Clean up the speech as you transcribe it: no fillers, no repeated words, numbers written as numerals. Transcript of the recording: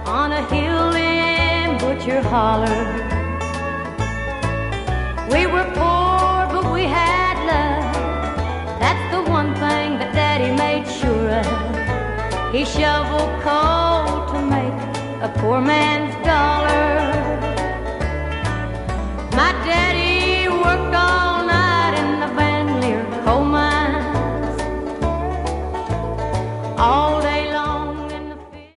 on a hill in Butcher Holler. We were poor, but we had love. That's the one thing that Daddy made sure of. He shoveled coal to make a poor man's